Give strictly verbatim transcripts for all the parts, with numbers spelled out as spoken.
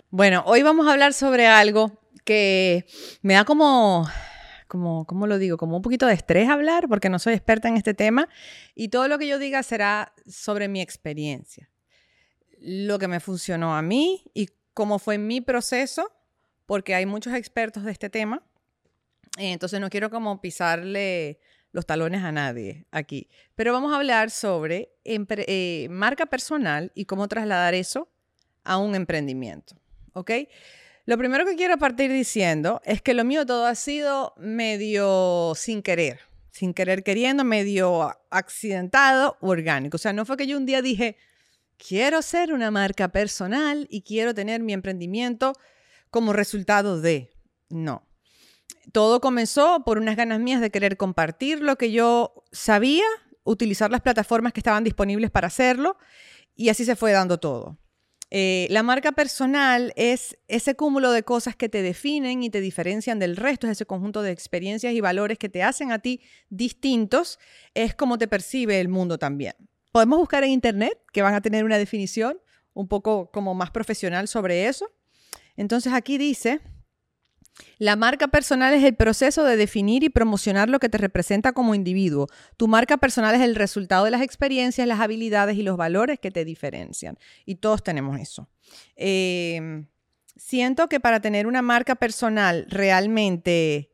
Bueno, hoy vamos a hablar sobre algo que me da como, como, ¿cómo lo digo? Como un poquito de estrés hablar porque no soy experta en este tema y todo lo que yo diga será sobre mi experiencia, lo que me funcionó a mí y cómo fue mi proceso, porque hay muchos expertos de este tema, eh, entonces no quiero como pisarle los talones a nadie aquí, pero vamos a hablar sobre empre- eh, marca personal y cómo trasladar eso a un emprendimiento. ¿Ok? Lo primero que quiero partir diciendo es que lo mío todo ha sido medio sin querer, sin querer queriendo, medio accidentado, orgánico. O sea, no fue que yo un día dije, quiero ser una marca personal y quiero tener mi emprendimiento como resultado de. No. Todo comenzó por unas ganas mías de querer compartir lo que yo sabía, utilizar las plataformas que estaban disponibles para hacerlo y así se fue dando todo. Eh, la marca personal es ese cúmulo de cosas que te definen y te diferencian del resto, es ese conjunto de experiencias y valores que te hacen a ti distintos, es como te percibe el mundo también. Podemos buscar en internet que van a tener una definición un poco como más profesional sobre eso. Entonces aquí dice, la marca personal es el proceso de definir y promocionar lo que te representa como individuo. Tu marca personal es el resultado de las experiencias, las habilidades y los valores que te diferencian. Y todos tenemos eso. Eh, siento que para tener una marca personal realmente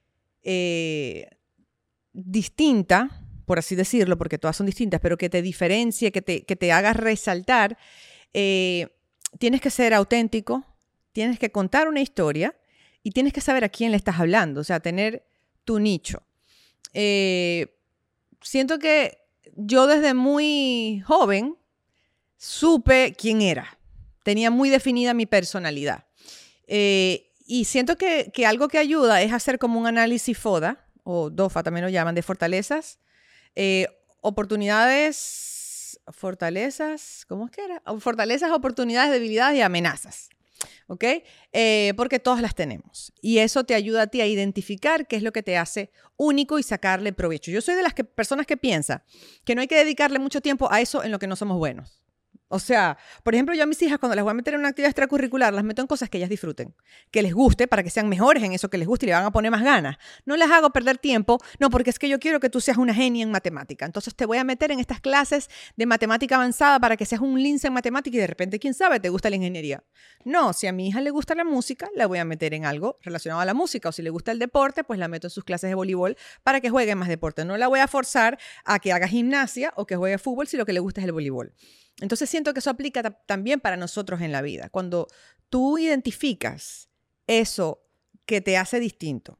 eh, distinta, por así decirlo, porque todas son distintas, pero que te diferencie, que te, que te haga resaltar, eh, tienes que ser auténtico, tienes que contar una historia y tienes que saber a quién le estás hablando, o sea, tener tu nicho. Eh, siento que yo desde muy joven supe quién era. Tenía muy definida mi personalidad. Eh, y siento que, que algo que ayuda es hacer como un análisis FODA, o DOFA también lo llaman, de fortalezas, eh, oportunidades, fortalezas, ¿cómo es que era? Fortalezas, oportunidades, debilidades y amenazas. ¿Ok? Eh, porque todas las tenemos. Y eso te ayuda a ti a identificar qué es lo que te hace único y sacarle provecho. Yo soy de las que, personas que piensan que no hay que dedicarle mucho tiempo a eso en lo que no somos buenos. O sea, por ejemplo, yo a mis hijas cuando las voy a meter en una actividad extracurricular, las meto en cosas que ellas disfruten, que les guste, para que sean mejores en eso que les guste y le van a poner más ganas. No les hago perder tiempo, no, porque es que yo quiero que tú seas una genia en matemática. Entonces te voy a meter en estas clases de matemática avanzada para que seas un lince en matemática y de repente, quién sabe, te gusta la ingeniería. No, si a mi hija le gusta la música, la voy a meter en algo relacionado a la música. O si le gusta el deporte, pues la meto en sus clases de voleibol para que juegue más deporte. No la voy a forzar a que haga gimnasia o que juegue fútbol si lo que le gusta es el voleibol. Entonces siento que eso aplica t- también para nosotros en la vida. Cuando tú identificas eso que te hace distinto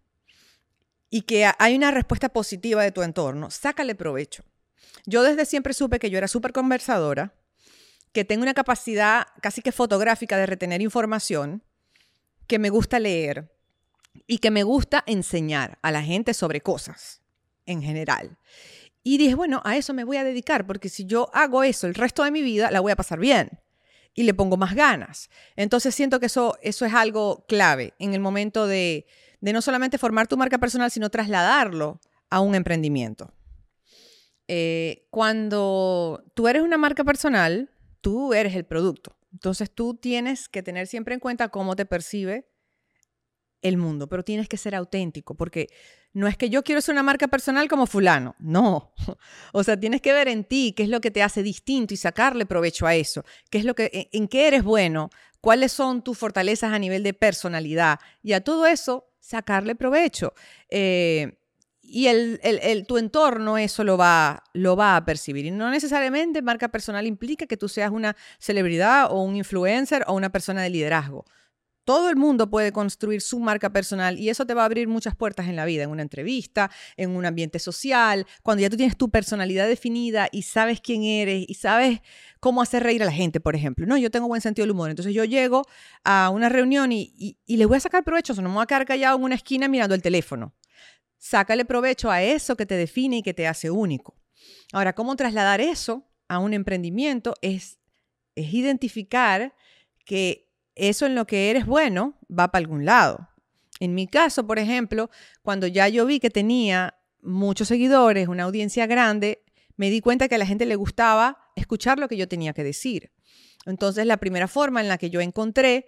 y que hay una respuesta positiva de tu entorno, sácale provecho. Yo desde siempre supe que yo era súper conversadora, que tengo una capacidad casi que fotográfica de retener información, que me gusta leer y que me gusta enseñar a la gente sobre cosas en general. Y dije, bueno, a eso me voy a dedicar, porque si yo hago eso el resto de mi vida, la voy a pasar bien y le pongo más ganas. Entonces siento que eso, eso es algo clave en el momento de, de no solamente formar tu marca personal, sino trasladarlo a un emprendimiento. Eh, cuando tú eres una marca personal, tú eres el producto. Entonces tú tienes que tener siempre en cuenta cómo te percibe el mundo, pero tienes que ser auténtico, porque no es que yo quiero ser una marca personal como fulano, no. O sea, tienes que ver en ti qué es lo que te hace distinto y sacarle provecho a eso, qué es lo que, en, en qué eres bueno, cuáles son tus fortalezas a nivel de personalidad y a todo eso sacarle provecho. Eh, y el, el, el, tu entorno eso lo va, lo va a percibir. Y no necesariamente marca personal implica que tú seas una celebridad o un influencer o una persona de liderazgo. Todo el mundo puede construir su marca personal y eso te va a abrir muchas puertas en la vida, en una entrevista, en un ambiente social, cuando ya tú tienes tu personalidad definida y sabes quién eres y sabes cómo hacer reír a la gente, por ejemplo. No, yo tengo buen sentido del humor, entonces yo llego a una reunión y, y, y le voy a sacar provecho, o sea, no me voy a quedar callado en una esquina mirando el teléfono. Sácale provecho a eso que te define y que te hace único. Ahora, ¿cómo trasladar eso a un emprendimiento? Es, es identificar que eso en lo que eres bueno va para algún lado. En mi caso, por ejemplo, cuando ya yo vi que tenía muchos seguidores, una audiencia grande, me di cuenta que a la gente le gustaba escuchar lo que yo tenía que decir. Entonces, la primera forma en la que yo encontré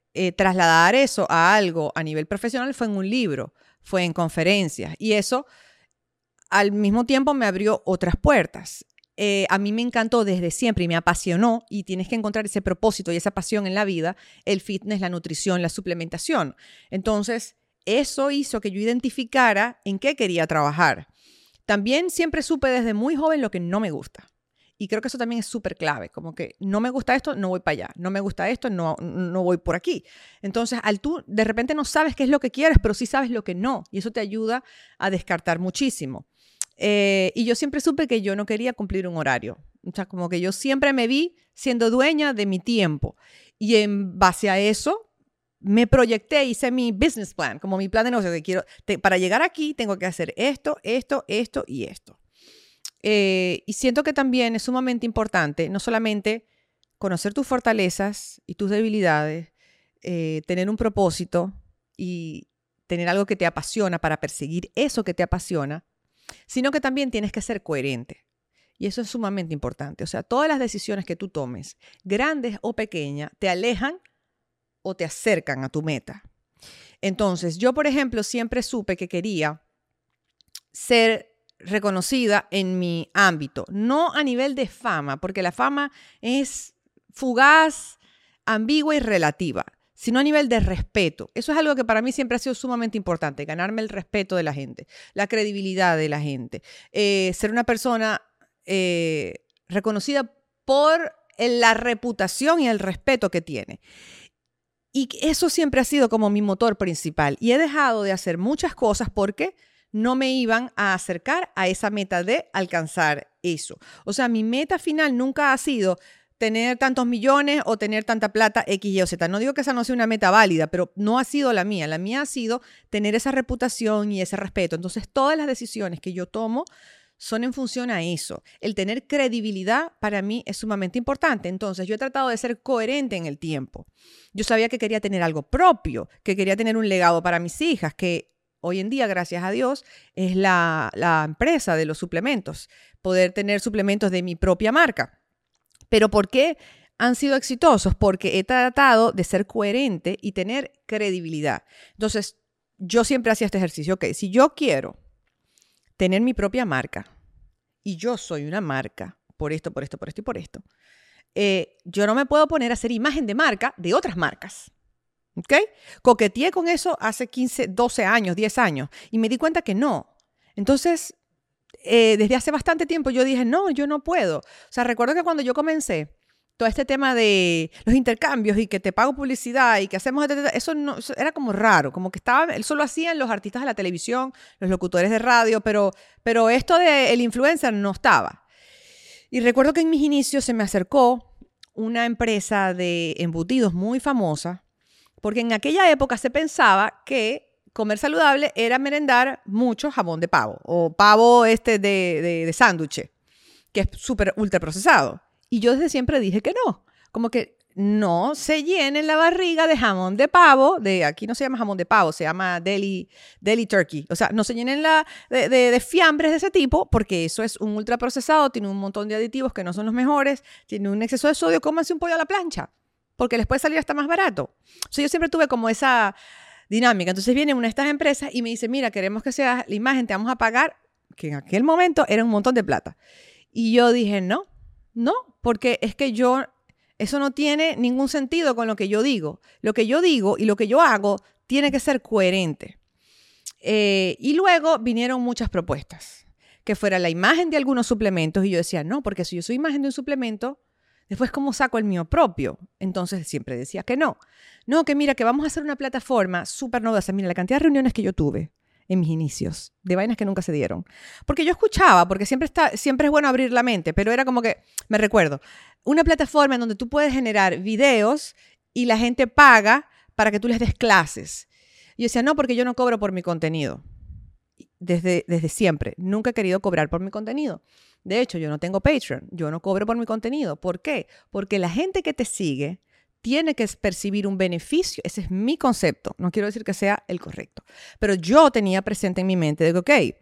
eh, trasladar eso a algo a nivel profesional fue en un libro, fue en conferencias. Y eso al mismo tiempo me abrió otras puertas. Eh, a mí me encantó desde siempre y me apasionó, y tienes que encontrar ese propósito y esa pasión en la vida, el fitness, la nutrición, la suplementación. Entonces, eso hizo que yo identificara en qué quería trabajar. También siempre supe desde muy joven lo que no me gusta. Y creo que eso también es súper clave, como que no me gusta esto, no voy para allá. No me gusta esto, no, no voy por aquí. Entonces, al tú de repente no sabes qué es lo que quieres, pero sí sabes lo que no. Y eso te ayuda a descartar muchísimo. Eh, y yo siempre supe que yo no quería cumplir un horario. O sea, como que yo siempre me vi siendo dueña de mi tiempo. Y en base a eso, me proyecté, hice mi business plan, como mi plan de negocio, que quiero, te, para llegar aquí tengo que hacer esto, esto, esto y esto. Eh, y siento que también es sumamente importante, no solamente conocer tus fortalezas y tus debilidades, eh, tener un propósito y tener algo que te apasiona para perseguir eso que te apasiona, sino que también tienes que ser coherente. Y eso es sumamente importante. O sea, todas las decisiones que tú tomes, grandes o pequeñas, te alejan o te acercan a tu meta. Entonces, yo, por ejemplo, siempre supe que quería ser reconocida en mi ámbito, no a nivel de fama, porque la fama es fugaz, ambigua y relativa, sino a nivel de respeto. Eso es algo que para mí siempre ha sido sumamente importante, ganarme el respeto de la gente, la credibilidad de la gente, eh, ser una persona eh, reconocida por la reputación y el respeto que tiene. Y eso siempre ha sido como mi motor principal. Y he dejado de hacer muchas cosas porque no me iban a acercar a esa meta de alcanzar eso. O sea, mi meta final nunca ha sido tener tantos millones o tener tanta plata X, Y o Z. No digo que esa no sea una meta válida, pero no ha sido la mía. La mía ha sido tener esa reputación y ese respeto. Entonces, todas las decisiones que yo tomo son en función a eso. El tener credibilidad para mí es sumamente importante. Entonces, yo he tratado de ser coherente en el tiempo. Yo sabía que quería tener algo propio, que quería tener un legado para mis hijas, que hoy en día, gracias a Dios, es la, la empresa de los suplementos. Poder tener suplementos de mi propia marca. ¿Pero por qué han sido exitosos? Porque he tratado de ser coherente y tener credibilidad. Entonces, yo siempre hacía este ejercicio. Ok, si yo quiero tener mi propia marca y yo soy una marca por esto, por esto, por esto y por esto, eh, yo no me puedo poner a hacer imagen de marca de otras marcas. ¿Ok? Coqueteé con eso hace quince, doce años, diez años y me di cuenta que no. Entonces, eh, desde hace bastante tiempo yo dije, no, yo no puedo. O sea, recuerdo que cuando yo comencé todo este tema de los intercambios y que te pago publicidad y que hacemos, eso, no, eso era como raro, como que estaba, eso lo hacían los artistas de la televisión, los locutores de radio, pero, pero esto del influencer no estaba. Y recuerdo que en mis inicios se me acercó una empresa de embutidos muy famosa, porque en aquella época se pensaba que comer saludable era merendar mucho jamón de pavo o pavo este de, de, de sándwich, que es súper ultra procesado. Y yo desde siempre dije que no, como que no se llenen la barriga de jamón de pavo, de aquí no se llama jamón de pavo, se llama deli, deli turkey. O sea, no se llenen la, de, de, de fiambres de ese tipo, porque eso es un ultraprocesado, tiene un montón de aditivos que no son los mejores, tiene un exceso de sodio, cómanse un pollo a la plancha, porque les puede salir hasta más barato. O sea, yo siempre tuve como esa dinámica. Entonces viene una de estas empresas y me dice, mira, queremos que seas la imagen, te vamos a pagar, que en aquel momento era un montón de plata. Y yo dije, no. No, porque es que yo, eso no tiene ningún sentido con lo que yo digo. Lo que yo digo y lo que yo hago tiene que ser coherente. Eh, y luego vinieron muchas propuestas, que fuera la imagen de algunos suplementos. Y yo decía, no, porque si yo soy imagen de un suplemento, después ¿cómo saco el mío propio? Entonces siempre decía que no. No, que mira, que vamos a hacer una plataforma súper novedosa. Mira, la cantidad de reuniones que yo tuve en mis inicios, de vainas que nunca se dieron. Porque yo escuchaba, porque siempre, está, siempre es bueno abrir la mente, pero era como que, me recuerdo, una plataforma en donde tú puedes generar videos y la gente paga para que tú les des clases. Y yo decía, no, porque yo no cobro por mi contenido. Desde, desde siempre, nunca he querido cobrar por mi contenido. De hecho, yo no tengo Patreon, yo no cobro por mi contenido. ¿Por qué? Porque la gente que te sigue tiene que percibir un beneficio. Ese es mi concepto. No quiero decir que sea el correcto. Pero yo tenía presente en mi mente de que, ok,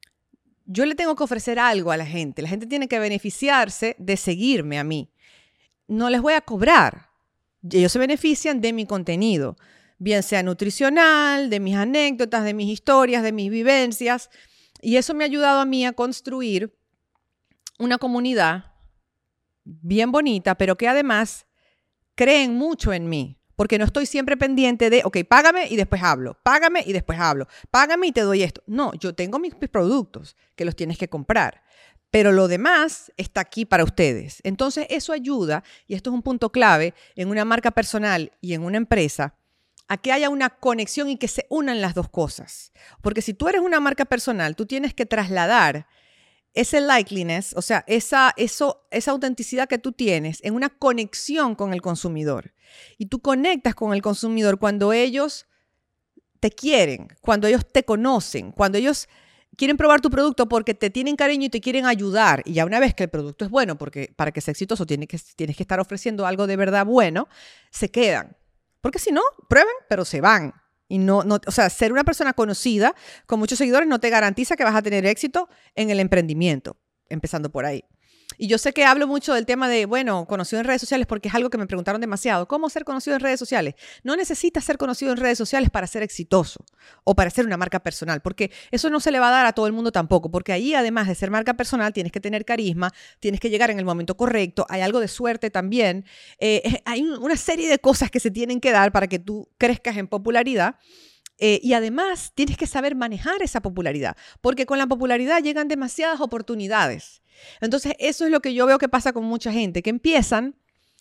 yo le tengo que ofrecer algo a la gente. La gente tiene que beneficiarse de seguirme a mí. No les voy a cobrar. Ellos se benefician de mi contenido, bien sea nutricional, de mis anécdotas, de mis historias, de mis vivencias. Y eso me ha ayudado a mí a construir una comunidad bien bonita, pero que además creen mucho en mí. Porque no estoy siempre pendiente de, ok, págame y después hablo, págame y después hablo, págame y te doy esto. No, yo tengo mis, mis productos que los tienes que comprar, pero lo demás está aquí para ustedes. Entonces eso ayuda, y esto es un punto clave en una marca personal y en una empresa, a que haya una conexión y que se unan las dos cosas. Porque si tú eres una marca personal, tú tienes que trasladar ese likeliness, o sea, esa, eso, esa autenticidad que tú tienes en una conexión con el consumidor. Y tú conectas con el consumidor cuando ellos te quieren, cuando ellos te conocen, cuando ellos quieren probar tu producto porque te tienen cariño y te quieren ayudar. Y ya una vez que el producto es bueno, porque para que sea exitoso tienes que, tienes que estar ofreciendo algo de verdad bueno, se quedan. Porque si no, prueben, pero se van. Y no, no, o sea, ser una persona conocida con muchos seguidores no te garantiza que vas a tener éxito en el emprendimiento, empezando por ahí. Y yo sé que hablo mucho del tema de, bueno, conocido en redes sociales porque es algo que me preguntaron demasiado. ¿Cómo ser conocido en redes sociales? No necesitas ser conocido en redes sociales para ser exitoso o para ser una marca personal, porque eso no se le va a dar a todo el mundo tampoco, porque ahí además de ser marca personal tienes que tener carisma, tienes que llegar en el momento correcto, hay algo de suerte también, eh, hay una serie de cosas que se tienen que dar para que tú crezcas en popularidad. Eh, y además tienes que saber manejar esa popularidad, porque con la popularidad llegan demasiadas oportunidades. Entonces eso es lo que yo veo que pasa con mucha gente, que empiezan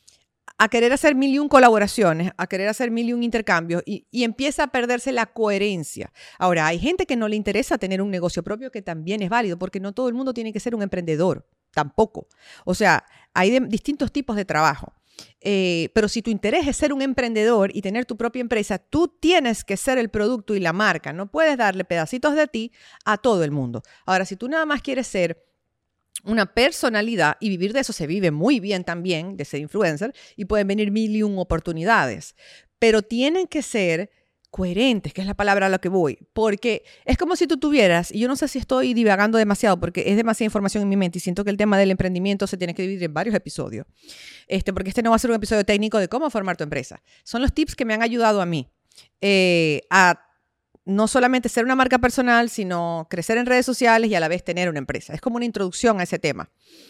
a querer hacer mil y un colaboraciones, a querer hacer mil y un intercambios y, y empieza a perderse la coherencia. Ahora, hay gente que no le interesa tener un negocio propio, que también es válido, porque no todo el mundo tiene que ser un emprendedor, tampoco. O sea, hay de, distintos tipos de trabajo. Eh, pero si tu interés es ser un emprendedor y tener tu propia empresa, tú tienes que ser el producto y la marca. No puedes darle pedacitos de ti a todo el mundo. Ahora, si tú nada más quieres ser una personalidad, y vivir de eso se vive muy bien también, de ser influencer, y pueden venir mil y un oportunidades, pero tienen que ser coherentes, que es la palabra a la que voy, porque es como si tú tuvieras, y yo no sé si estoy divagando demasiado, porque es demasiada información en mi mente, y siento que el tema del emprendimiento se tiene que dividir en varios episodios, este, porque este no va a ser un episodio técnico de cómo formar tu empresa. Son los tips que me han ayudado a mí eh, a no solamente ser una marca personal, sino crecer en redes sociales y a la vez tener una empresa. Es como una introducción a ese tema.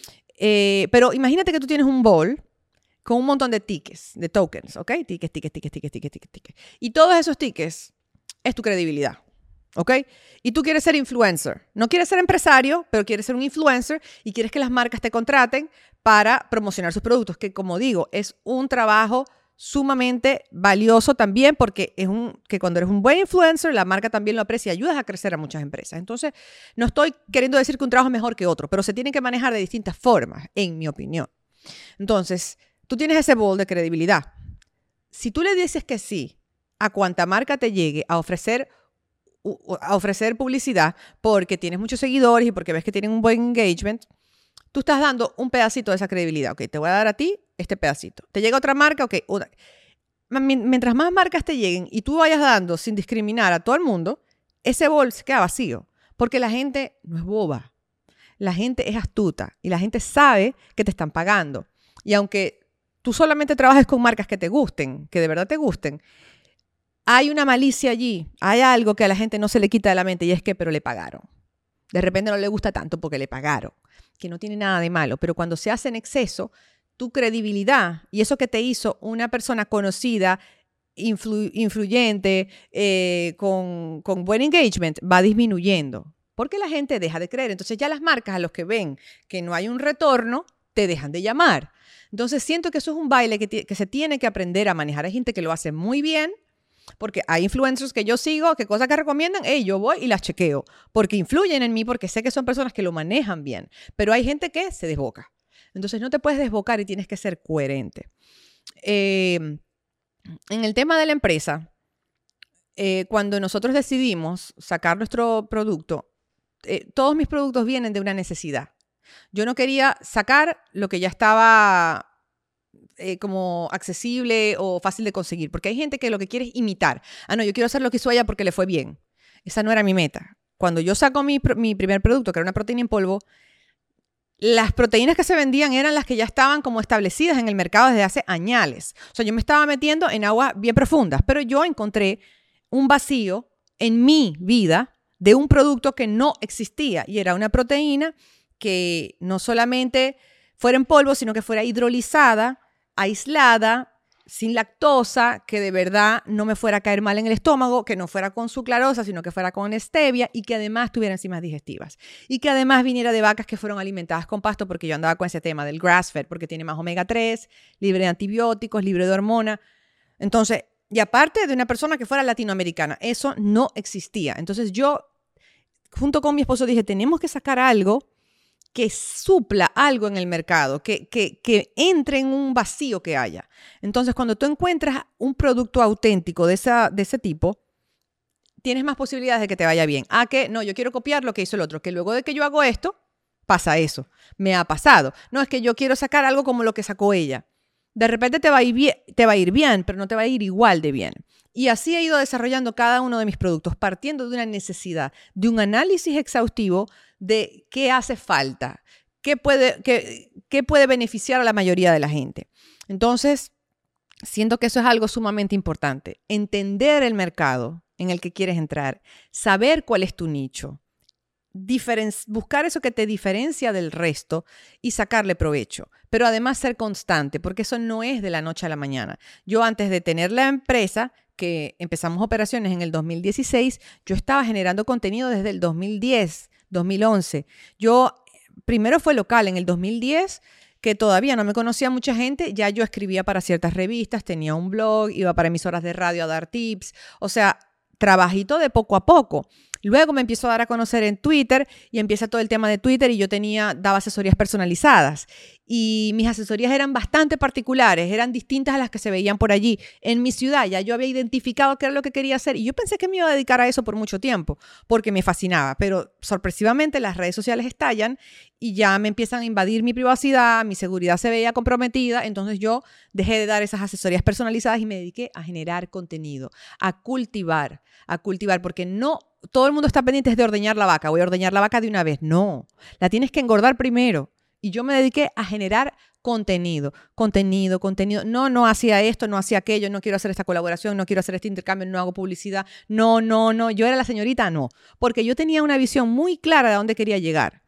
Eh, pero imagínate que tú tienes un bowl con un montón de tickets, de tokens, ¿ok? Tickets, tickets, tickets, tickets, tickets, tickets, tickets. Y todos esos tickets es tu credibilidad, ¿ok? Y tú quieres ser influencer. No quieres ser empresario, pero quieres ser un influencer y quieres que las marcas te contraten para promocionar sus productos, que como digo, es un trabajo sumamente valioso también, porque es un que cuando eres un buen influencer, la marca también lo aprecia y ayudas a crecer a muchas empresas. Entonces, no estoy queriendo decir que un trabajo es mejor que otro, pero se tienen que manejar de distintas formas, en mi opinión. Entonces, tú tienes ese bowl de credibilidad. Si tú le dices que sí a cuanta marca te llegue a ofrecer, a ofrecer publicidad porque tienes muchos seguidores y porque ves que tienen un buen engagement, tú estás dando un pedacito de esa credibilidad. Ok, te voy a dar a ti este pedacito. Te llega otra marca, ok. Una. Mientras más marcas te lleguen y tú vayas dando sin discriminar a todo el mundo, ese bol se queda vacío. Porque la gente no es boba. La gente es astuta y la gente sabe que te están pagando. Y aunque tú solamente trabajes con marcas que te gusten, que de verdad te gusten, hay una malicia allí. Hay algo que a la gente no se le quita de la mente y es que, pero le pagaron. De repente no le gusta tanto porque le pagaron, que no tiene nada de malo. Pero cuando se hace en exceso, tu credibilidad y eso que te hizo una persona conocida, influ, influyente, eh, con, con buen engagement, va disminuyendo. Porque la gente deja de creer. Entonces ya las marcas a los que ven que no hay un retorno, te dejan de llamar. Entonces siento que eso es un baile que, que se tiene que aprender a manejar. Hay gente que lo hace muy bien, porque hay influencers que yo sigo, que cosas que recomiendan, hey, yo voy y las chequeo, porque influyen en mí, porque sé que son personas que lo manejan bien. Pero hay gente que se desboca. Entonces no te puedes desbocar y tienes que ser coherente. Eh, en el tema de la empresa, eh, cuando nosotros decidimos sacar nuestro producto, eh, todos mis productos vienen de una necesidad. Yo no quería sacar lo que ya estaba eh, como accesible o fácil de conseguir, porque hay gente que lo que quiere es imitar. Ah, no, yo quiero hacer lo que hizo ella porque le fue bien. Esa no era mi meta. Cuando yo saco mi, mi primer producto, que era una proteína en polvo, las proteínas que se vendían eran las que ya estaban como establecidas en el mercado desde hace añales. O sea, yo me estaba metiendo en aguas bien profundas, pero yo encontré un vacío en mi vida de un producto que no existía y era una proteína que no solamente fuera en polvo, sino que fuera hidrolizada, aislada, sin lactosa, que de verdad no me fuera a caer mal en el estómago, que no fuera con sucralosa, sino que fuera con stevia y que además tuviera enzimas digestivas. Y que además viniera de vacas que fueron alimentadas con pasto, porque yo andaba con ese tema del grass-fed, porque tiene más omega tres, libre de antibióticos, libre de hormonas. Entonces, y aparte de una persona que fuera latinoamericana, eso no existía. Entonces yo, junto con mi esposo, dije, tenemos que sacar algo que supla algo en el mercado, que, que, que entre en un vacío que haya. Entonces, cuando tú encuentras un producto auténtico de, esa, de ese tipo, tienes más posibilidades de que te vaya bien. Ah, que no, yo quiero copiar lo que hizo el otro, que luego de que yo hago esto, pasa eso. Me ha pasado. No, es que yo quiero sacar algo como lo que sacó ella. De repente te va a ir bien, te va a ir bien, pero no te va a ir igual de bien. Y así he ido desarrollando cada uno de mis productos, partiendo de una necesidad, de un análisis exhaustivo de qué hace falta, qué puede, qué, qué puede beneficiar a la mayoría de la gente. Entonces, siento que eso es algo sumamente importante. Entender el mercado en el que quieres entrar, saber cuál es tu nicho, diferen- buscar eso que te diferencia del resto y sacarle provecho. Pero además ser constante, porque eso no es de la noche a la mañana. Yo antes de tener la empresa, que empezamos operaciones en el dos mil dieciséis, yo estaba generando contenido desde el dos mil diez, dos mil once. Yo, primero fue local, en el dos mil diez, que todavía no me conocía mucha gente, ya yo escribía para ciertas revistas, tenía un blog, iba para emisoras de radio a dar tips, o sea, trabajito de poco a poco. Luego me empiezo a dar a conocer en Twitter y empieza todo el tema de Twitter y yo tenía, daba asesorías personalizadas y mis asesorías eran bastante particulares, eran distintas a las que se veían por allí. En mi ciudad ya yo había identificado qué era lo que quería hacer y yo pensé que me iba a dedicar a eso por mucho tiempo porque me fascinaba, pero sorpresivamente las redes sociales estallan y ya me empiezan a invadir mi privacidad, mi seguridad se veía comprometida, entonces yo dejé de dar esas asesorías personalizadas y me dediqué a generar contenido, a cultivar, a cultivar, porque no todo el mundo está pendiente de ordeñar la vaca. Voy a ordeñar la vaca de una vez. No, la tienes que engordar primero. Y yo me dediqué a generar contenido, contenido, contenido. No, no hacía esto, no hacía aquello, no quiero hacer esta colaboración, no quiero hacer este intercambio, no hago publicidad. No, no, no. Yo era la señorita, no. Porque yo tenía una visión muy clara de dónde quería llegar.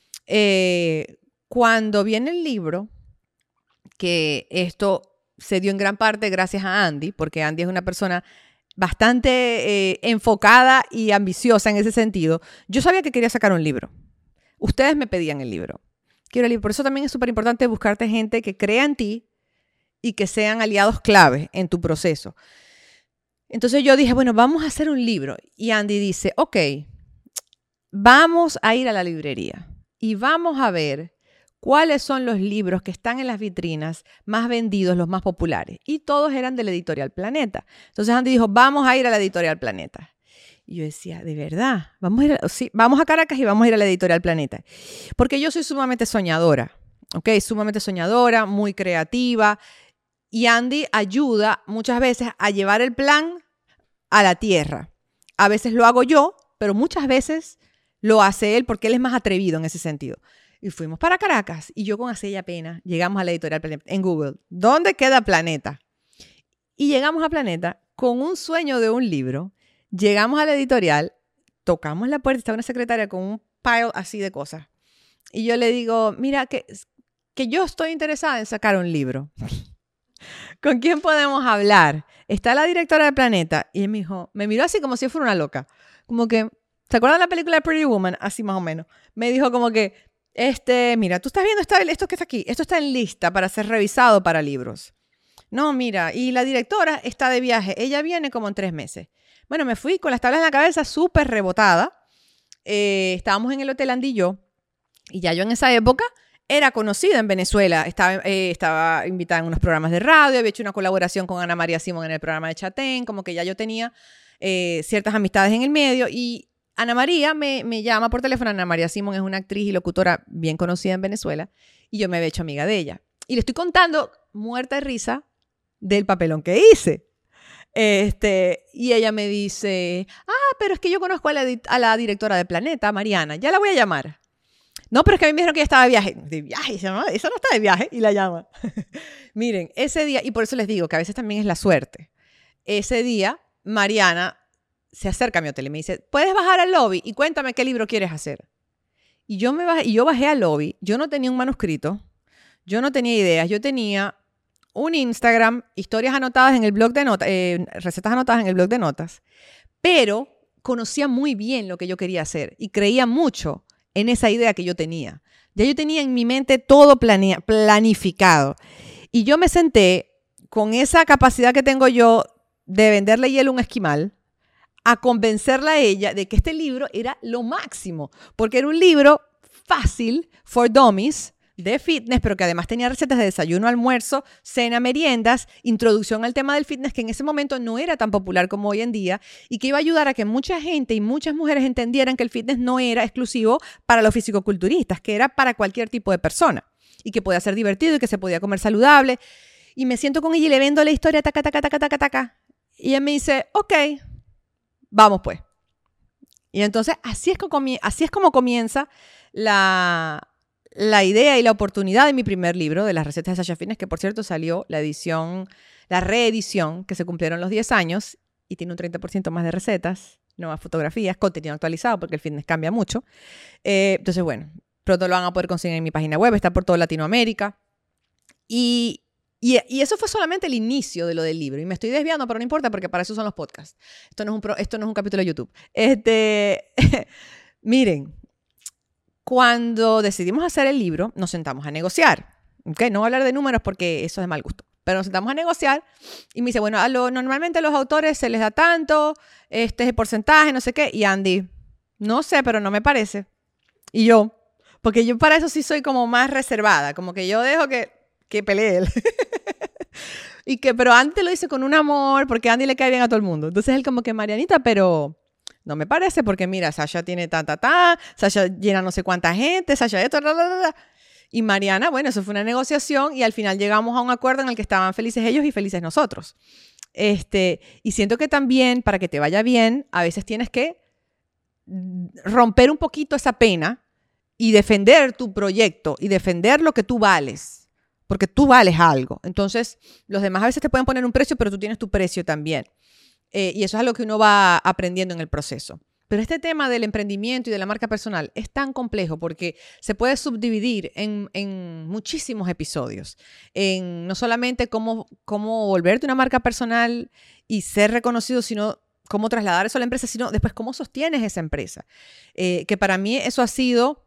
Eh, cuando viene el libro, que esto se dio en gran parte gracias a Andy, porque Andy es una persona bastante eh, enfocada y ambiciosa en ese sentido. Yo sabía que quería sacar un libro. Ustedes me pedían el libro. Quiero el libro. Por eso también es súper importante buscarte gente que crea en ti y que sean aliados clave en tu proceso. Entonces yo dije, bueno, vamos a hacer un libro. Y Andy dice, ok, vamos a ir a la librería y vamos a ver cuáles son los libros que están en las vitrinas más vendidos, los más populares. Y todos eran de la Editorial Planeta. Entonces Andy dijo, vamos a ir a la Editorial Planeta. Y yo decía, ¿de verdad? Vamos a ir a, sí, vamos a Caracas y vamos a ir a la Editorial Planeta. Porque yo soy sumamente soñadora, ¿ok? Sumamente soñadora, muy creativa. Y Andy ayuda muchas veces a llevar el plan a la tierra. A veces lo hago yo, pero muchas veces lo hace él porque él es más atrevido en ese sentido. Y fuimos para Caracas y yo con aquella pena llegamos a la Editorial Planeta en Google. ¿Dónde queda Planeta? Y llegamos a Planeta con un sueño de un libro. Llegamos a la editorial, tocamos la puerta, estaba una secretaria con un pile así de cosas. Y yo le digo, mira, que, que yo estoy interesada en sacar un libro. ¿Con quién podemos hablar? Está la directora de Planeta. Y él me dijo, me miró así como si fuera una loca. Como que, ¿se acuerdan de la película Pretty Woman? Así más o menos. Me dijo como que, Este, mira, tú estás viendo esta, esto que está aquí, esto está en lista para ser revisado para libros. No, mira, y la directora está de viaje, ella viene como en tres meses. Bueno, me fui con las tablas en la cabeza súper rebotada. Eh, estábamos en el Hotel Andy y yo, y ya yo en esa época era conocida en Venezuela. Estaba, eh, estaba invitada en unos programas de radio, había hecho una colaboración con Ana María Simón en el programa de Chatén, como que ya yo tenía eh, ciertas amistades en el medio y Ana María me, me llama por teléfono. Ana María Simón es una actriz y locutora bien conocida en Venezuela y yo me había hecho amiga de ella. Y le estoy contando, muerta de risa, del papelón que hice. Este, y ella me dice, ah, pero es que yo conozco a la, a la directora de Planeta, Mariana, ya la voy a llamar. No, pero es que a mí me dijeron que ella estaba de viaje. De viaje, se llama, esa no está de viaje, y la llama. Miren, ese día, y por eso les digo que a veces también es la suerte. Ese día, Mariana se acerca a mi hotel y me dice, ¿puedes bajar al lobby y cuéntame qué libro quieres hacer? Y yo, me bajé, y yo bajé al lobby, yo no tenía un manuscrito, yo no tenía ideas, yo tenía un Instagram, historias anotadas en el blog de notas, eh, recetas anotadas en el blog de notas, pero conocía muy bien lo que yo quería hacer y creía mucho en esa idea que yo tenía. Ya yo tenía en mi mente todo planea, planificado. Y yo me senté con esa capacidad que tengo yo de venderle hielo a un esquimal, a convencerla a ella de que este libro era lo máximo, porque era un libro fácil, for dummies, de fitness, pero que además tenía recetas de desayuno, almuerzo, cena, meriendas, introducción al tema del fitness, que en ese momento no era tan popular como hoy en día, y que iba a ayudar a que mucha gente y muchas mujeres entendieran que el fitness no era exclusivo para los fisicoculturistas, que era para cualquier tipo de persona, y que podía ser divertido y que se podía comer saludable. Y me siento con ella y le vendo la historia, taca, taca, taca, taca, taca. Y ella me dice, ok, vamos pues. Y entonces así es como, así es como comienza la... la idea y la oportunidad de mi primer libro, de las recetas de Sasha Fitness, que por cierto salió la edición, la reedición, que se cumplieron los diez años y tiene un treinta por ciento más de recetas, nuevas fotografías, contenido actualizado, porque el fitness cambia mucho. Eh, entonces, bueno, pronto lo van a poder conseguir en mi página web, está por toda Latinoamérica. Y, y, y eso fue solamente el inicio de lo del libro. Y me estoy desviando, pero no importa, porque para eso son los podcasts. Esto no es un, pro, esto no es un capítulo de YouTube. Este, miren, cuando decidimos hacer el libro, nos sentamos a negociar. ¿Okay? No voy a hablar de números porque eso es de mal gusto. Pero nos sentamos a negociar y me dice, bueno, a lo, normalmente a los autores se les da tanto, este es el porcentaje, no sé qué. Y Andy, no sé, pero no me parece. Y yo, porque yo para eso sí soy como más reservada, como que yo dejo que, que pelee él. y que, pero Andy lo dice con un amor, porque a Andy le cae bien a todo el mundo. Entonces él como que, Marianita, pero... no me parece porque, mira, Sasha tiene ta, ta, ta, Sasha llena no sé cuánta gente, Sasha esto, bla, bla, bla. Y Mariana, bueno, eso fue una negociación y al final llegamos a un acuerdo en el que estaban felices ellos y felices nosotros. Este, y siento que también, para que te vaya bien, a veces tienes que romper un poquito esa pena y defender tu proyecto y defender lo que tú vales, porque tú vales algo. Entonces, los demás a veces te pueden poner un precio, pero tú tienes tu precio también. Eh, y eso es algo que uno va aprendiendo en el proceso. Pero este tema del emprendimiento y de la marca personal es tan complejo porque se puede subdividir en, en muchísimos episodios. En no solamente cómo, cómo volverte una marca personal y ser reconocido, sino cómo trasladar eso a la empresa, sino después cómo sostienes esa empresa. Eh, que para mí eso ha sido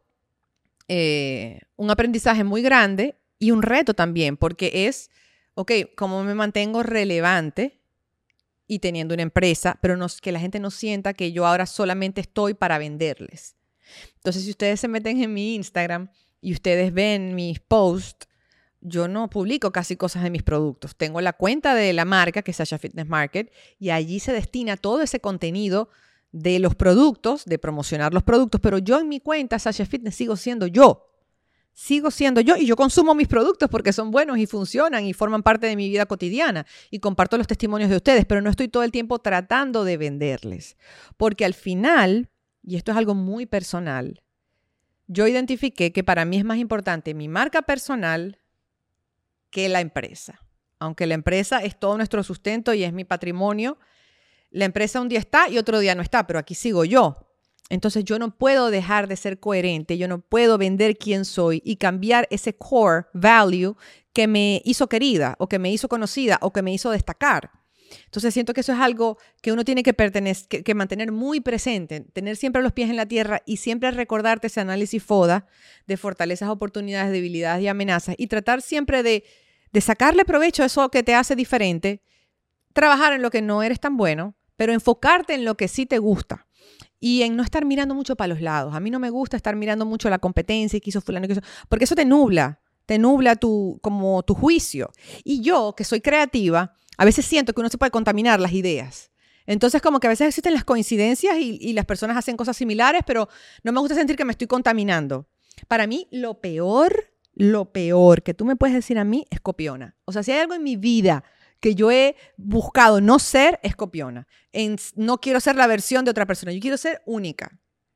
eh, un aprendizaje muy grande y un reto también, porque es, ok, ¿cómo me mantengo relevante y teniendo una empresa, pero no, que la gente no sienta que yo ahora solamente estoy para venderles? Entonces, si ustedes se meten en mi Instagram y ustedes ven mis posts, yo no publico casi cosas de mis productos. Tengo la cuenta de la marca, que es Sasha Fitness Market, y allí se destina todo ese contenido de los productos, de promocionar los productos, pero yo en mi cuenta, Sasha Fitness, sigo siendo yo. Sigo siendo yo y yo consumo mis productos porque son buenos y funcionan y forman parte de mi vida cotidiana y comparto los testimonios de ustedes, pero no estoy todo el tiempo tratando de venderles. Porque al final, y esto es algo muy personal, yo identifiqué que para mí es más importante mi marca personal que la empresa. Aunque la empresa es todo nuestro sustento y es mi patrimonio, la empresa un día está y otro día no está, pero aquí sigo yo. Entonces yo no puedo dejar de ser coherente, yo no puedo vender quién soy y cambiar ese core value que me hizo querida o que me hizo conocida o que me hizo destacar. Entonces siento que eso es algo que uno tiene que, pertenecer, que, que mantener muy presente, tener siempre los pies en la tierra y siempre recordarte ese análisis FODA de fortalezas, oportunidades, debilidades y amenazas y tratar siempre de, de sacarle provecho a eso que te hace diferente, trabajar en lo que no eres tan bueno, pero enfocarte en lo que sí te gusta. Y en no estar mirando mucho para los lados. A mí no me gusta estar mirando mucho la competencia y que hizo fulano, que hizo, porque eso te nubla, te nubla tu, como tu juicio. Y yo, que soy creativa, a veces siento que uno se puede contaminar las ideas. Entonces, como que a veces existen las coincidencias y, y las personas hacen cosas similares, pero no me gusta sentir que me estoy contaminando. Para mí, lo peor, lo peor que tú me puedes decir a mí es copiona. O sea, si hay algo en mi vida que yo he buscado no ser, es copiona. En, no quiero ser la versión de otra persona, yo quiero ser única.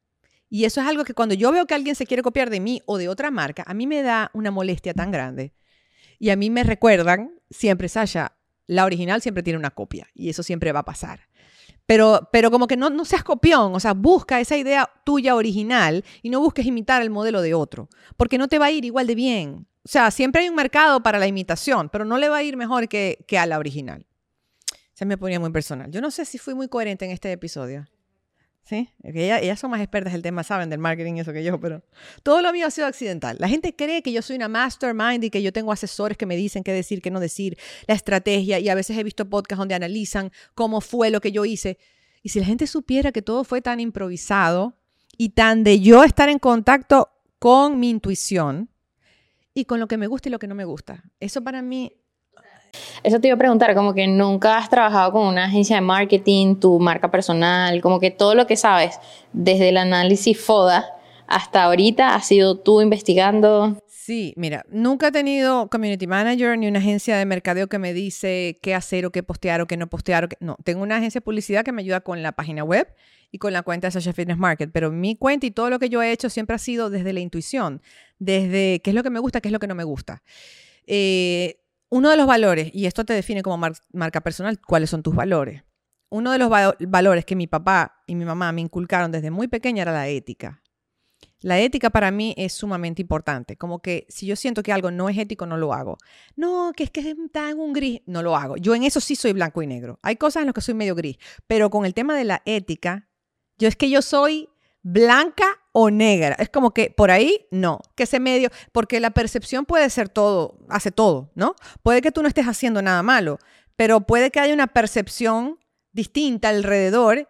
Y eso es algo que cuando yo veo que alguien se quiere copiar de mí o de otra marca, a mí me da una molestia tan grande. Y a mí me recuerdan siempre, Sasha, la original siempre tiene una copia y eso siempre va a pasar. Pero, pero como que no, no seas copión, o sea, busca esa idea tuya original y no busques imitar el modelo de otro, porque no te va a ir igual de bien. O sea, siempre hay un mercado para la imitación, pero no le va a ir mejor que, que a la original. Se me ponía muy personal. Yo no sé si fui muy coherente en este episodio. ¿Sí? Ellas, ellas son más expertas del tema, saben del marketing eso que yo, pero todo lo mío ha sido accidental. La gente cree que yo soy una mastermind y que yo tengo asesores que me dicen qué decir, qué no decir, la estrategia, y a veces he visto podcasts donde analizan cómo fue lo que yo hice. Y si la gente supiera que todo fue tan improvisado y tan de yo estar en contacto con mi intuición y con lo que me gusta y lo que no me gusta. Eso para mí... Eso te iba a preguntar, como que nunca has trabajado con una agencia de marketing, tu marca personal, como que todo lo que sabes, desde el análisis FODA hasta ahorita, has sido tú investigando. Sí, mira, nunca he tenido community manager ni una agencia de mercadeo que me dice qué hacer o qué postear o qué no postear. O qué... No, tengo una agencia de publicidad que me ayuda con la página web y con la cuenta de Sasha Fitness Market, pero mi cuenta y todo lo que yo he hecho siempre ha sido desde la intuición, desde qué es lo que me gusta, qué es lo que no me gusta. Eh... Uno de los valores, y esto te define como mar- marca personal, ¿cuáles son tus valores? Uno de los va- valores que mi papá y mi mamá me inculcaron desde muy pequeña era la ética. La ética para mí es sumamente importante. Como que si yo siento que algo no es ético, no lo hago. No, que es que está en un gris, no lo hago. Yo en eso sí soy blanco y negro. Hay cosas en las que soy medio gris, pero con el tema de la ética, yo es que yo soy... blanca o negra. Es como que por ahí, no. Que ese medio, porque la percepción puede ser todo, hace todo, ¿no? Puede que tú no estés haciendo nada malo, pero puede que haya una percepción distinta alrededor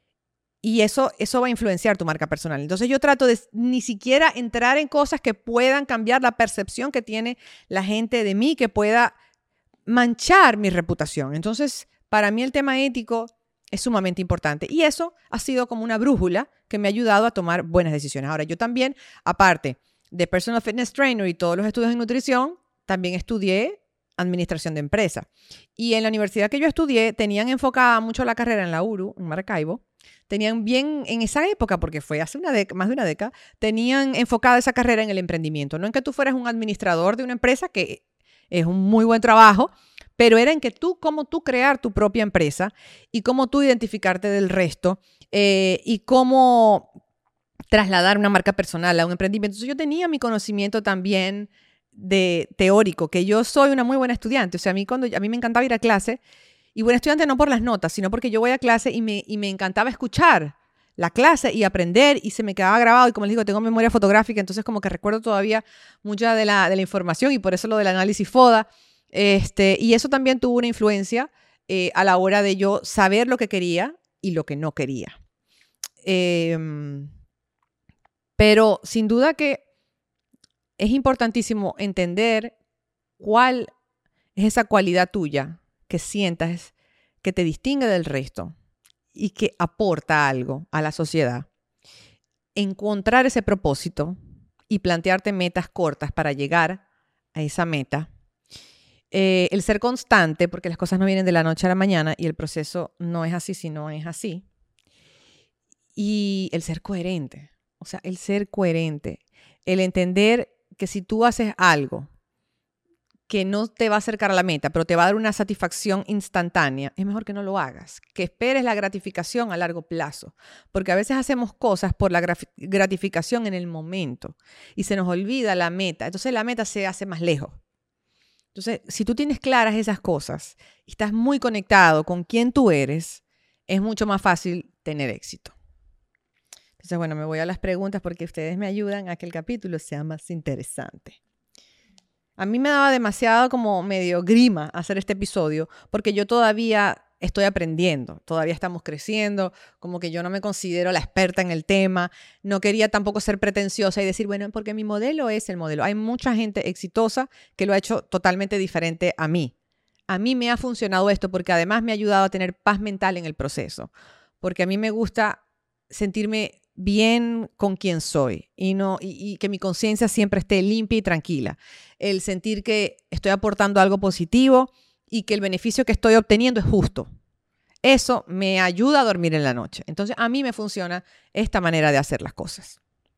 y eso, eso va a influenciar tu marca personal. Entonces yo trato de ni siquiera entrar en cosas que puedan cambiar la percepción que tiene la gente de mí, que pueda manchar mi reputación. Entonces, para mí el tema ético es sumamente importante. Y eso ha sido como una brújula que me ha ayudado a tomar buenas decisiones. Ahora, yo también, aparte de Personal Fitness Trainer y todos los estudios en nutrición, también estudié administración de empresa. Y en la universidad que yo estudié, tenían enfocada mucho la carrera en la U R U, en Maracaibo. Tenían bien, en esa época, porque fue hace una década, más de una década, tenían enfocada esa carrera en el emprendimiento. No en que tú fueras un administrador de una empresa, que es un muy buen trabajo, pero era en que tú, cómo tú crear tu propia empresa y cómo tú identificarte del resto eh, y cómo trasladar una marca personal a un emprendimiento. Entonces yo tenía mi conocimiento también de teórico, que yo soy una muy buena estudiante. O sea, a mí, cuando, a mí me encantaba ir a clase, y buena estudiante no por las notas, sino porque yo voy a clase y me, y me encantaba escuchar la clase y aprender y se me quedaba grabado. Y como les digo, tengo memoria fotográfica, entonces como que recuerdo todavía mucha de la, de la información y por eso lo del análisis FODA. Este, y eso también tuvo una influencia eh, a la hora de yo saber lo que quería y lo que no quería. Eh, pero sin duda que es importantísimo entender cuál es esa cualidad tuya que sientas que te distingue del resto y que aporta algo a la sociedad. Encontrar ese propósito y plantearte metas cortas para llegar a esa meta. Eh, el ser constante, porque las cosas no vienen de la noche a la mañana y el proceso no es así, sino es así. Y el ser coherente, o sea, el ser coherente, el entender que si tú haces algo que no te va a acercar a la meta, pero te va a dar una satisfacción instantánea, es mejor que no lo hagas, que esperes la gratificación a largo plazo, porque a veces hacemos cosas por la gratificación en el momento y se nos olvida la meta, entonces la meta se hace más lejos. Entonces, si tú tienes claras esas cosas y estás muy conectado con quién tú eres, es mucho más fácil tener éxito. Entonces, bueno, me voy a las preguntas porque ustedes me ayudan a que el capítulo sea más interesante. A mí me daba demasiado como medio grima hacer este episodio porque yo todavía estoy aprendiendo, todavía estamos creciendo, como que yo no me considero la experta en el tema, no quería tampoco ser pretenciosa y decir, bueno, porque mi modelo es el modelo. Hay mucha gente exitosa que lo ha hecho totalmente diferente a mí. A mí me ha funcionado esto porque además me ha ayudado a tener paz mental en el proceso, porque a mí me gusta sentirme bien con quien soy y, no, y, y que mi conciencia siempre esté limpia y tranquila. El sentir que estoy aportando algo positivo y que el beneficio que estoy obteniendo es justo. Eso me ayuda a dormir en la noche. Entonces, a mí me funciona esta manera de hacer las cosas.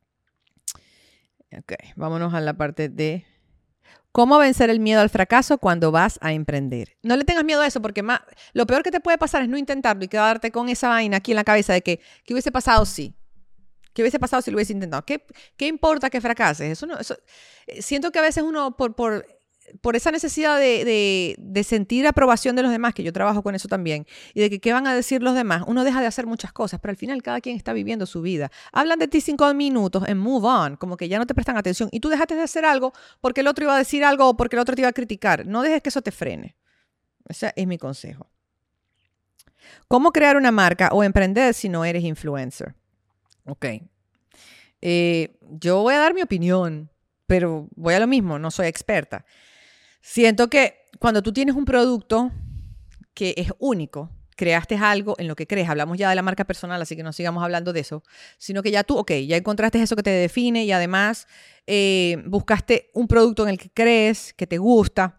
Ok, vámonos a la parte de cómo vencer el miedo al fracaso cuando vas a emprender. No le tengas miedo a eso porque más, lo peor que te puede pasar es no intentarlo y quedarte con esa vaina aquí en la cabeza de que, ¿qué hubiese pasado si? ¿Qué hubiese pasado si lo hubiese intentado? ¿Qué, qué importa que fracases? Eso no, eso, siento que a veces uno, por, por, por esa necesidad de, de, de sentir aprobación de los demás, que yo trabajo con eso también, y de que qué van a decir los demás, uno deja de hacer muchas cosas, pero al final cada quien está viviendo su vida. Hablan de ti cinco minutos en move on, como que ya no te prestan atención, y tú dejaste de hacer algo porque el otro iba a decir algo o porque el otro te iba a criticar. No dejes que eso te frene. Ese es mi consejo. ¿Cómo crear una marca o emprender si no eres influencer? Ok. Eh, yo voy a dar mi opinión, pero voy a lo mismo, no soy experta. Siento que cuando tú tienes un producto que es único, creaste algo en lo que crees, hablamos ya de la marca personal, así que no sigamos hablando de eso, sino que ya tú, ok, ya encontraste eso que te define y además eh, buscaste un producto en el que crees, que te gusta.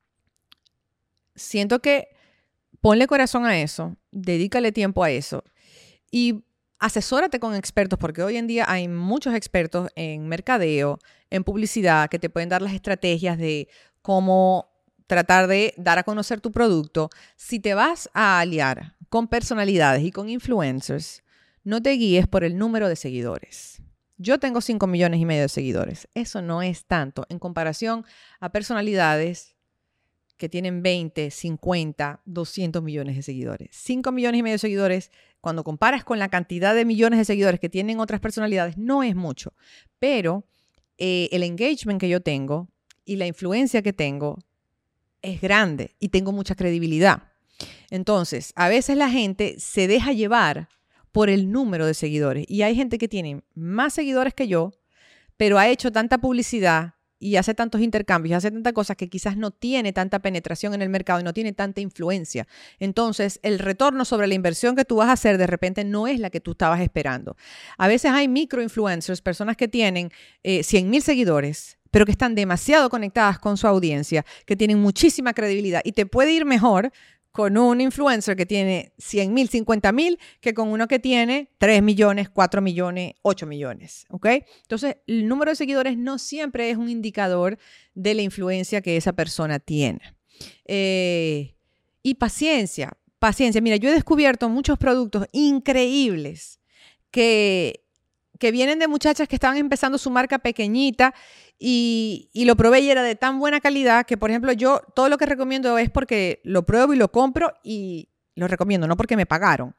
Siento que ponle corazón a eso, dedícale tiempo a eso y asesórate con expertos, porque hoy en día hay muchos expertos en mercadeo, en publicidad, que te pueden dar las estrategias de cómo tratar de dar a conocer tu producto. Si te vas a aliar con personalidades y con influencers, no te guíes por el número de seguidores. Yo tengo cinco millones y medio de seguidores. Eso no es tanto en comparación a personalidades que tienen veinte, cincuenta, doscientos millones de seguidores. cinco millones y medio de seguidores, cuando comparas con la cantidad de millones de seguidores que tienen otras personalidades, no es mucho. Pero eh, el engagement que yo tengo y la influencia que tengo es grande y tengo mucha credibilidad. Entonces, a veces la gente se deja llevar por el número de seguidores. Y hay gente que tiene más seguidores que yo, pero ha hecho tanta publicidad y hace tantos intercambios, hace tantas cosas que quizás no tiene tanta penetración en el mercado y no tiene tanta influencia. Entonces, el retorno sobre la inversión que tú vas a hacer de repente no es la que tú estabas esperando. A veces hay microinfluencers, personas que tienen eh, cien mil seguidores, pero que están demasiado conectadas con su audiencia, que tienen muchísima credibilidad y te puede ir mejor con un influencer que tiene cien mil, cincuenta mil, que con uno que tiene tres millones, cuatro millones, ocho millones, ¿ok? Entonces, el número de seguidores no siempre es un indicador de la influencia que esa persona tiene. Eh, y paciencia, paciencia. Mira, yo he descubierto muchos productos increíbles que, que vienen de muchachas que estaban empezando su marca pequeñita Y, y lo probé y era de tan buena calidad que, por ejemplo, yo todo lo que recomiendo es porque lo pruebo y lo compro y lo recomiendo, no porque me pagaron.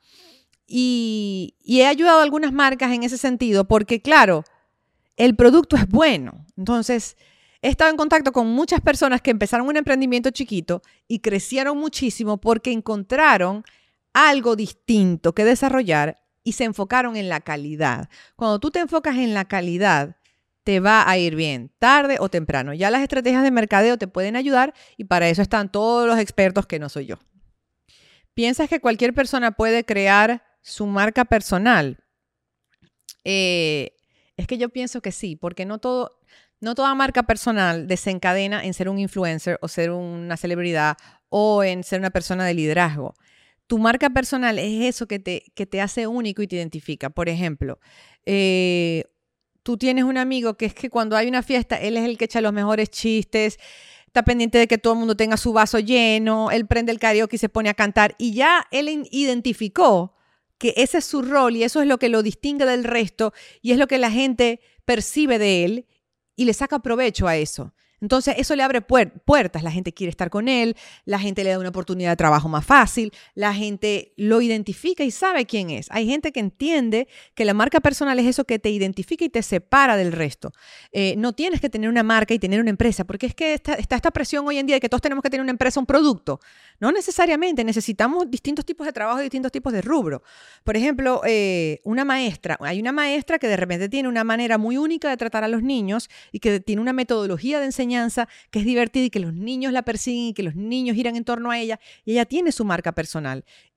Y, y he ayudado a algunas marcas en ese sentido porque, claro, el producto es bueno. Entonces, he estado en contacto con muchas personas que empezaron un emprendimiento chiquito y crecieron muchísimo porque encontraron algo distinto que desarrollar y se enfocaron en la calidad. Cuando tú te enfocas en la calidad, te va a ir bien, tarde o temprano. Ya las estrategias de mercadeo te pueden ayudar y para eso están todos los expertos que no soy yo. ¿Piensas que cualquier persona puede crear su marca personal? Eh, es que yo pienso que sí, porque no, todo, no toda marca personal desencadena en ser un influencer o ser una celebridad o en ser una persona de liderazgo. Tu marca personal es eso que te, que te hace único y te identifica. Por ejemplo, eh, tú tienes un amigo que es que cuando hay una fiesta, él es el que echa los mejores chistes, está pendiente de que todo el mundo tenga su vaso lleno, él prende el karaoke y se pone a cantar y ya él identificó que ese es su rol y eso es lo que lo distingue del resto y es lo que la gente percibe de él y le saca provecho a eso. Entonces, eso le abre puer- puertas. La gente quiere estar con él, la gente le da una oportunidad de trabajo más fácil, la gente lo identifica y sabe quién es. Hay gente que entiende que la marca personal es eso que te identifica y te separa del resto. Eh, no tienes que tener una marca y tener una empresa, porque es que está, está esta presión hoy en día de que todos tenemos que tener una empresa, un producto. No necesariamente, necesitamos distintos tipos de trabajo y distintos tipos de rubro. Por ejemplo, eh, una maestra. Hay una maestra que de repente tiene una manera muy única de tratar a los niños y que tiene una metodología de enseñanza que es divertida y que los niños la persiguen y que los niños giran en torno a ella y ella tiene su marca personal.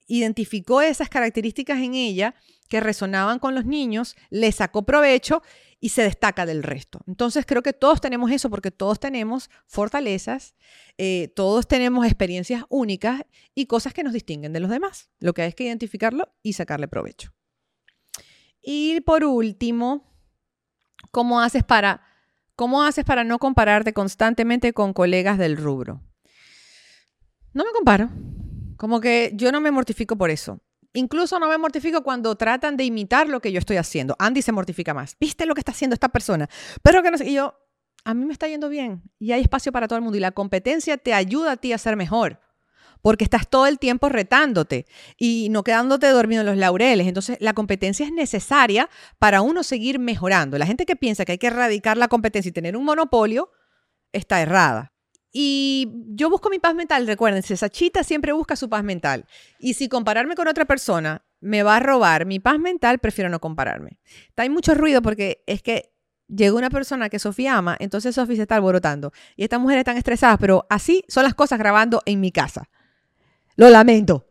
identificó esas características en ella que resonaban con los niños, le sacó provecho y se destaca del resto. Entonces creo que todos tenemos eso porque todos tenemos fortalezas, eh, todos tenemos experiencias únicas y cosas que nos distinguen de los demás. Lo que hay es que identificarlo y sacarle provecho. Y por último, ¿cómo haces para, cómo haces para no compararte constantemente con colegas del rubro? No me comparo. Como que yo no me mortifico por eso. Incluso no me mortifico cuando tratan de imitar lo que yo estoy haciendo. Andy se mortifica más. ¿Viste lo que está haciendo esta persona? Pero que no sé. Y yo, a mí me está yendo bien. Y hay espacio para todo el mundo. Y la competencia te ayuda a ti a ser mejor. Porque estás todo el tiempo retándote y no quedándote dormido en los laureles. Entonces, la competencia es necesaria para uno seguir mejorando. La gente que piensa que hay que erradicar la competencia y tener un monopolio está errada. Y yo busco mi paz mental, recuérdense, Sachita siempre busca su paz mental. Y si compararme con otra persona me va a robar mi paz mental, prefiero no compararme. Hay mucho ruido porque es que llegó una persona que Sofía ama, entonces Sofía se está alborotando. Y estas mujeres están estresadas, pero así son las cosas grabando en mi casa. Lo lamento.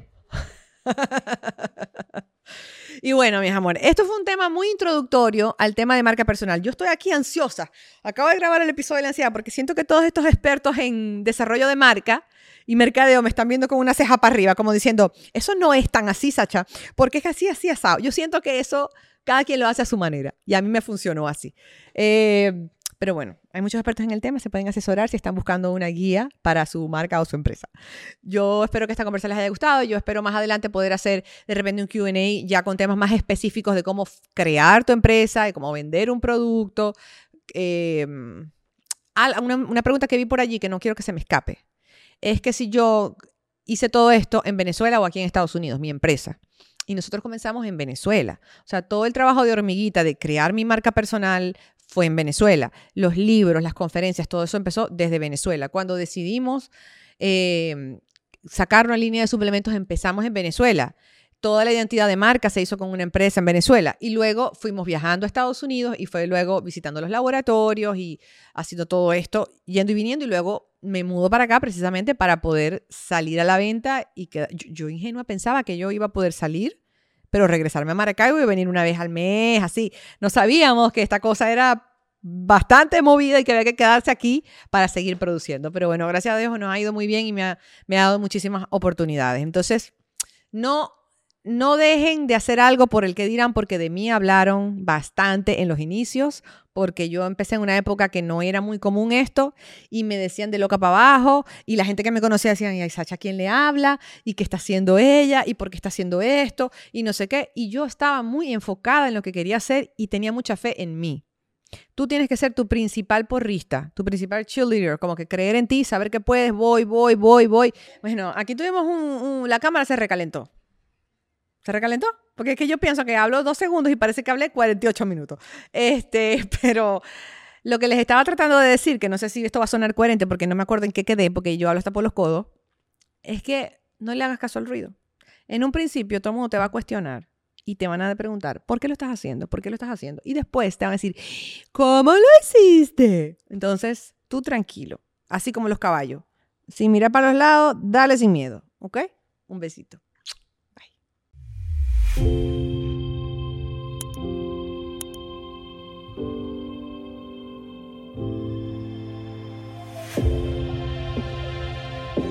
Y bueno, mis amores, esto fue un tema muy introductorio al tema de marca personal. Yo estoy aquí ansiosa. Acabo de grabar el episodio de la ansiedad porque siento que todos estos expertos en desarrollo de marca y mercadeo me están viendo con una ceja para arriba, como diciendo, eso no es tan así, Sacha, porque es así, así, asado. Yo siento que eso cada quien lo hace a su manera y a mí me funcionó así. Eh... Pero bueno, hay muchos expertos en el tema, se pueden asesorar si están buscando una guía para su marca o su empresa. Yo espero que esta conversación les haya gustado. Yo espero más adelante poder hacer de repente un Q and A ya con temas más específicos de cómo crear tu empresa y cómo vender un producto. Eh, una, una pregunta que vi por allí que no quiero que se me escape es que si yo hice todo esto en Venezuela o aquí en Estados Unidos, mi empresa. Y nosotros comenzamos en Venezuela. O sea, todo el trabajo de hormiguita de crear mi marca personal fue en Venezuela. Los libros, las conferencias, todo eso empezó desde Venezuela. Cuando decidimos eh, sacar una línea de suplementos, empezamos en Venezuela. Toda la identidad de marca se hizo con una empresa en Venezuela. Y luego fuimos viajando a Estados Unidos y fue luego visitando los laboratorios y haciendo todo esto, yendo y viniendo. Y luego me mudo para acá precisamente para poder salir a la venta. Y que, yo, yo ingenua pensaba que yo iba a poder salir, pero regresarme a Maracaibo y venir una vez al mes, así. No sabíamos que esta cosa era bastante movida y que había que quedarse aquí para seguir produciendo. Pero bueno, gracias a Dios nos ha ido muy bien y me ha, me ha dado muchísimas oportunidades. Entonces, no, no dejen de hacer algo por el que dirán, porque de mí hablaron bastante en los inicios, porque yo empecé en una época que no era muy común esto y me decían de loca para abajo y la gente que me conocía decían, ay, Sacha, ¿quién le habla? ¿Y qué está haciendo ella? ¿Y por qué está haciendo esto? Y no sé qué. Y yo estaba muy enfocada en lo que quería hacer y tenía mucha fe en mí. Tú tienes que ser tu principal porrista, tu principal cheerleader, como que creer en ti, saber que puedes, voy, voy, voy, voy. Bueno, aquí tuvimos un, un la cámara se recalentó. ¿Se recalentó? Porque es que yo pienso que hablo dos segundos y parece que hablé cuarenta y ocho minutos. Este, pero lo que les estaba tratando de decir, que no sé si esto va a sonar coherente porque no me acuerdo en qué quedé, porque yo hablo hasta por los codos, es que no le hagas caso al ruido. En un principio todo el mundo te va a cuestionar y te van a preguntar, ¿por qué lo estás haciendo? ¿Por qué lo estás haciendo? Y después te van a decir, ¿cómo lo hiciste? Entonces, tú tranquilo, así como los caballos. Sin mirar para los lados, dale sin miedo, ¿ok? Un besito. Bye.